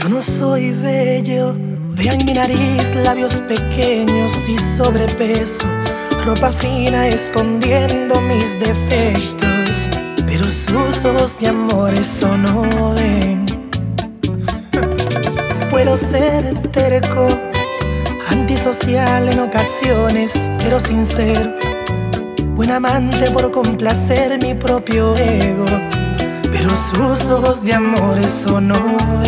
Yo no soy bello, vean mi nariz, labios pequeños y sobrepeso, ropa fina escondiendo mis defectos, pero sus ojos de amor eso no ven. Puedo ser terco, antisocial en ocasiones, pero sincero, buen amante por complacer mi propio ego, pero sus ojos de amor eso no ven.